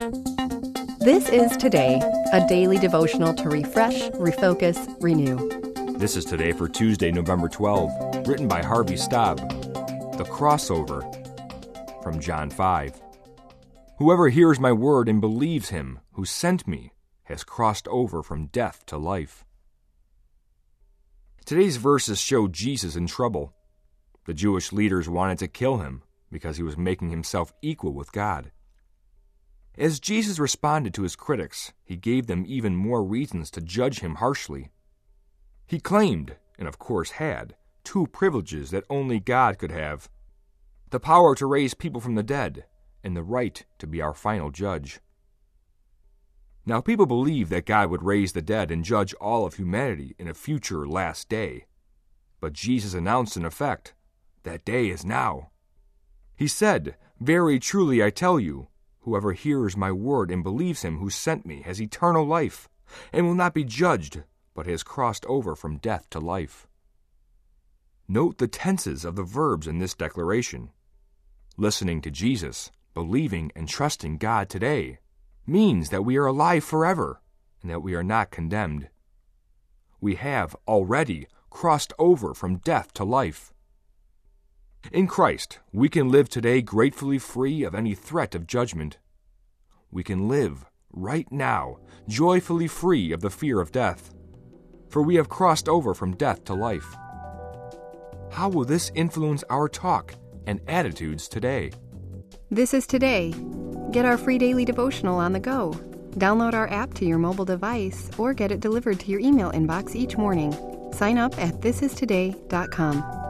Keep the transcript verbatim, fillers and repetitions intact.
This is Today, a daily devotional to refresh, refocus, renew. This is Today for Tuesday, November twelfth, written by Harvey Staub. The Crossover, from John five. Whoever hears my word and believes him who sent me has crossed over from death to life. Today's verses show Jesus in trouble. The Jewish leaders wanted to kill him because he was making himself equal with God. As Jesus responded to his critics, he gave them even more reasons to judge him harshly. He claimed, and of course had, two privileges that only God could have: the power to raise people from the dead, and the right to be our final judge. Now, people believe that God would raise the dead and judge all of humanity in a future last day. But Jesus announced in effect, that day is now. He said, "Very truly I tell you, whoever hears my word and believes him who sent me has eternal life, and will not be judged, but has crossed over from death to life." Note the tenses of the verbs in this declaration. Listening to Jesus, believing and trusting God today, means that we are alive forever and that we are not condemned. We have already crossed over from death to life. In Christ, we can live today gratefully free of any threat of judgment. We can live right now joyfully free of the fear of death, for we have crossed over from death to life. How will this influence our talk and attitudes today? This is Today. Get our free daily devotional on the go. Download our app to your mobile device or get it delivered to your email inbox each morning. Sign up at this is today dot com.